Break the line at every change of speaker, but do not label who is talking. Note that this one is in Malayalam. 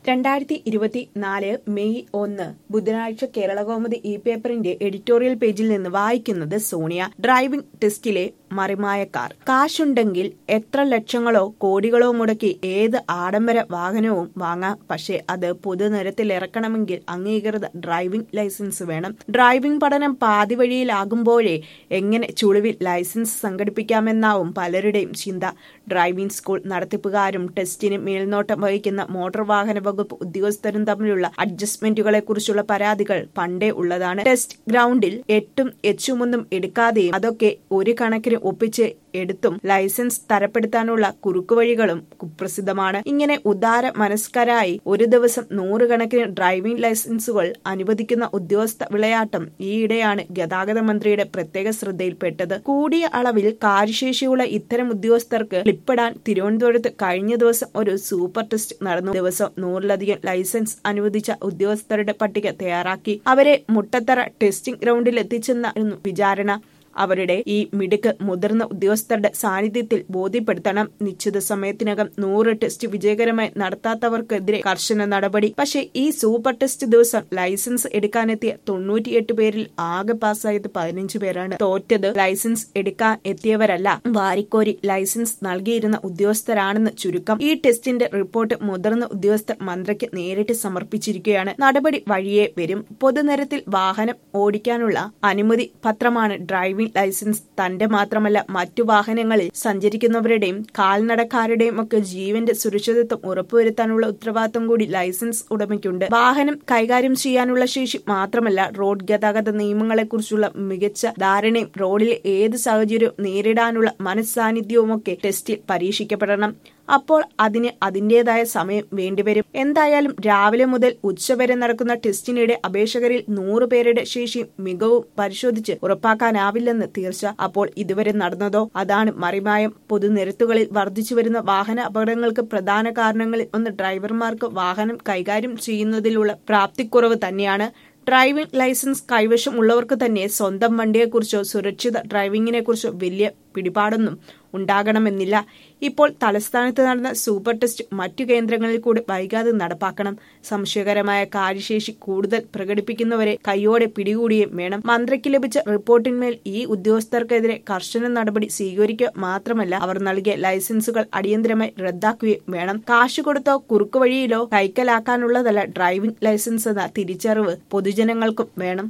2024 മെയ് 1 ബുധനാഴ്ച കേരളകൗമുദി ഈ പേപ്പറിന്റെ എഡിറ്റോറിയൽ പേജിൽ നിന്ന് വായിക്കുന്നത് സോണിയ. ഡ്രൈവിംഗ് ടെസ്റ്റിലെ മറിമായക്കാർ. കാശുണ്ടെങ്കിൽ എത്ര ലക്ഷങ്ങളോ കോടികളോ മുടക്കി ഏത് ആഡംബര വാഹനവും വാങ്ങാം. പക്ഷേ അത് പൊതുനിരത്തിൽ ഇറക്കണമെങ്കിൽ അംഗീകൃത ഡ്രൈവിംഗ് ലൈസൻസ് വേണം. ഡ്രൈവിംഗ് പഠനം പാതി വഴിയിലാകുമ്പോഴേ എങ്ങനെ ചുളിവിൽ ലൈസൻസ് സംഘടിപ്പിക്കാമെന്നാവും പലരുടെയും ചിന്ത. ഡ്രൈവിംഗ് സ്കൂൾ നടത്തിപ്പുകാരും ടെസ്റ്റിന് മേൽനോട്ടം വഹിക്കുന്ന മോട്ടോർ വാഹന വകുപ്പ് ഉദ്യോഗസ്ഥരും തമ്മിലുള്ള അഡ്ജസ്റ്റ്മെന്റുകളെ കുറിച്ചുള്ള പരാതികൾ പണ്ടേ ഉള്ളതാണ്. ടെസ്റ്റ് ഗ്രൗണ്ടിൽ 8ഉം എച്ചുമൊന്നും എടുക്കാതെയും അതൊക്കെ ഒരു കണക്കിന് ഒപ്പിച്ച് എടുത്തും ലൈസൻസ് തരപ്പെടുത്താനുള്ള കുറുക്കുവഴികളും കുപ്രസിദ്ധമാണ്. ഇങ്ങനെ ഉദാര മനസ്കരായി ഒരു ദിവസം 100 കണക്കിന് ഡ്രൈവിംഗ് ലൈസൻസുകൾ അനുവദിക്കുന്ന ഉദ്യോഗസ്ഥ വിളയാട്ടം ഈയിടെയാണ് ഗതാഗത മന്ത്രിയുടെ പ്രത്യേക ശ്രദ്ധയിൽപ്പെട്ടത്. കൂടിയ അളവിൽ കാര്യശേഷിയുള്ള ഇത്തരം ഉദ്യോഗസ്ഥർക്ക് ക്ലിപ്പിടാൻ തിരുവനന്തപുരത്ത് കഴിഞ്ഞ ദിവസം ഒരു സൂപ്പർ ടെസ്റ്റ് നടന്നു. ദിവസം 100ലധികം ലൈസൻസ് അനുവദിച്ച ഉദ്യോഗസ്ഥരുടെ പട്ടിക തയ്യാറാക്കി അവരെ മുട്ടത്തറ ടെസ്റ്റിംഗ് ഗ്രൗണ്ടിൽ എത്തിച്ചെന്നായിരുന്നു വിചാരണ. അവരുടെ ഈ മിടുക്ക് മുതിർന്ന ഉദ്യോഗസ്ഥരുടെ സാന്നിധ്യത്തിൽ ബോധ്യപ്പെടുത്തണം. നിശ്ചിത സമയത്തിനകം 100 ടെസ്റ്റ് വിജയകരമായി നടത്താത്തവർക്കെതിരെ കർശന നടപടി. പക്ഷേ ഈ സൂപ്പർ ടെസ്റ്റ് ദിവസം ലൈസൻസ് എടുക്കാനെത്തിയ 98 പേരിൽ ആകെ പാസ്സായത് 15 പേരാണ്. തോറ്റത് ലൈസൻസ് എടുക്കാൻ എത്തിയവരല്ല, വാരിക്കോരി ലൈസൻസ് നൽകിയിരുന്ന ഉദ്യോഗസ്ഥരാണെന്ന് ചുരുക്കം. ഈ ടെസ്റ്റിന്റെ റിപ്പോർട്ട് മുതിർന്ന ഉദ്യോഗസ്ഥർ മന്ത്രിക്ക് നേരിട്ട് സമർപ്പിച്ചിരിക്കുകയാണ്. നടപടി വഴിയേ വരും. പൊതുനിരത്തിൽ വാഹനം ഓടിക്കാനുള്ള അനുമതി പത്രമാണ് ഡ്രൈവിംഗ് ലൈസൻസ്. തന്റെ മാത്രമല്ല മറ്റു വാഹനങ്ങളിൽ സഞ്ചരിക്കുന്നവരുടെയും കാൽനടക്കാരുടെയും ഒക്കെ ജീവന്റെ സുരക്ഷിതത്വം ഉറപ്പുവരുത്താനുള്ള ഉത്തരവാദിത്തം കൂടി ലൈസൻസ് ഉടമയ്ക്കുണ്ട്. വാഹനം കൈകാര്യം ചെയ്യാനുള്ള ശേഷി മാത്രമല്ല, റോഡ് ഗതാഗത നിയമങ്ങളെക്കുറിച്ചുള്ള മികച്ച ധാരണയും റോഡിലെ ഏത് സാഹചര്യവും നേരിടാനുള്ള മനസ്സാന്നിധ്യവുമൊക്കെ ടെസ്റ്റിൽ പരീക്ഷിക്കപ്പെടണം. അപ്പോൾ അതിന് അതിന്റേതായ സമയം വേണ്ടിവരും. എന്തായാലും രാവിലെ മുതൽ ഉച്ചവരെ നടക്കുന്ന ടെസ്റ്റിനിടെ അപേക്ഷകരിൽ 100 പേരുടെ ശേഷിയും മികവും പരിശോധിച്ച് ഉറപ്പാക്കാനാവില്ലെന്ന് തീർച്ച. അപ്പോൾ ഇതുവരെ നടന്നതോ? അതാണ് മറിമായം. പൊതുനിരത്തുകളിൽ വർദ്ധിച്ചുവരുന്ന വാഹന അപകടങ്ങൾക്ക് പ്രധാന കാരണങ്ങളിൽ ഒന്ന് ഡ്രൈവർമാർക്ക് വാഹനം കൈകാര്യം ചെയ്യുന്നതിലുള്ള പ്രാപ്തിക്കുറവ് തന്നെയാണ്. ഡ്രൈവിംഗ് ലൈസൻസ് കൈവശം ഉള്ളവർക്ക് തന്നെ സ്വന്തം വണ്ടിയെക്കുറിച്ചോ സുരക്ഷിത ഡ്രൈവിംഗിനെക്കുറിച്ചോ വലിയ പിടിപാടൊന്നും ഉണ്ടാകണമെന്നില്ല. ഇപ്പോൾ തലസ്ഥാനത്ത് നടന്ന സൂപ്പർ ടെസ്റ്റ് മറ്റു കേന്ദ്രങ്ങളിൽ കൂടി വൈകാതെ നടപ്പാക്കണം. സംശയകരമായ കാര്യശേഷി കൂടുതൽ പ്രകടിപ്പിക്കുന്നവരെ കൈയോടെ പിടികൂടുകയും വേണം. മന്ത്രിക്ക് ലഭിച്ച റിപ്പോർട്ടിന്മേൽ ഈ ഉദ്യോഗസ്ഥർക്കെതിരെ കർശന നടപടി സ്വീകരിക്കുക മാത്രമല്ല, അവർ നൽകിയ ലൈസൻസുകൾ അടിയന്തരമായി റദ്ദാക്കുകയും വേണം. കാശ് കൊടുത്തോ കുറുക്കുവഴിയിലോ കൈക്കലാക്കാനുള്ളതല്ല ഡ്രൈവിംഗ് ലൈസൻസ് എന്ന തിരിച്ചറിവ് പൊതുജനങ്ങൾക്കും വേണം.